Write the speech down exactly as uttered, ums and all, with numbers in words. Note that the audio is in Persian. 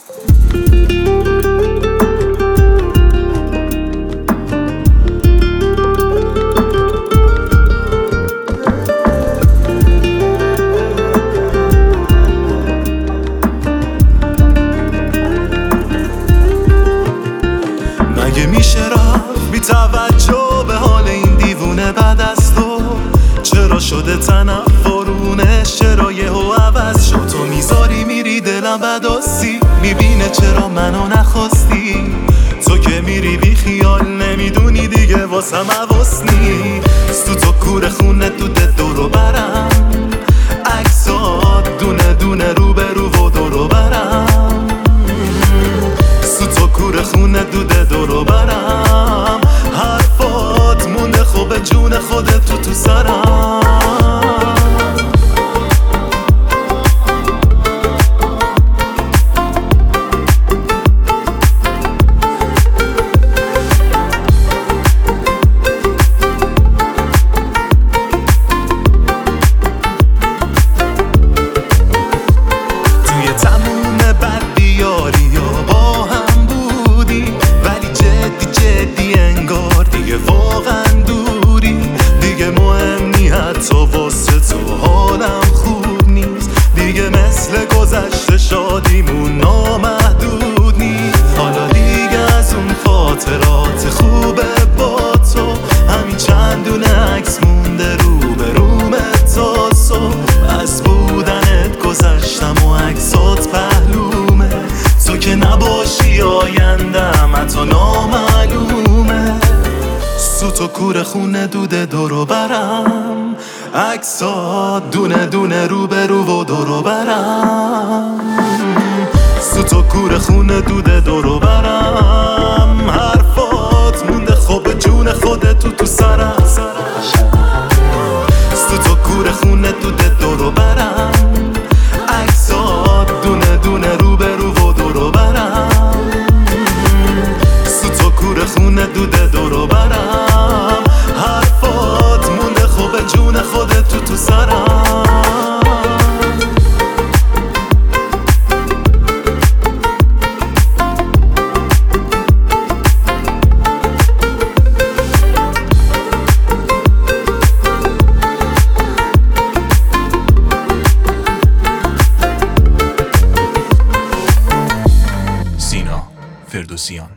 مگه میشه رفت بی توجه به حال این دیوونه بعد از تو؟ چرا شده تنفرونش؟ چرا یهو عوض شد؟ تو میذاری میری دلم بداسی میبینه چرا منو نخواستی؟ تو که میری بی خیال نمیدونی دیگه واسم حواس نیست. تو تو کور خونه دوده دورو برم، عکسات دونه دونه رو به رو و دورو برم. تو تو کور خونه دوده دورو برم، حرفات مونده خوبه جون خودت تو تو سرم. واقعا دوری دیگه مهم نی، حتی واسه تو حالم خوب نیست دیگه، مثل گذشته شادیمون نامحدود نیست. حالا دیگه از اون خاطرات خوبه با تو همین چندونه عکس مونده رو به رومه تا صبح. از بودنت گذشتم و عکسات پهلومه، تو که نباشی آیندم حتی نامعلومه. تو تو کور خونه دوده دورو برم، عکسات دونه دونه رو به رو و دورو برم. تو تو کور خونه دوده دورو برم، حرفات مونده خوب جون خودت تو تو سرم. تو تو کور خونه دوده دورو برم، عکسات دونه دونه رو به رو و دورو برم. تو تو کور خونه دوده دورو برم، حرفات مونده خوبه جون خودت تو تو سرم. سینا فردوسیان.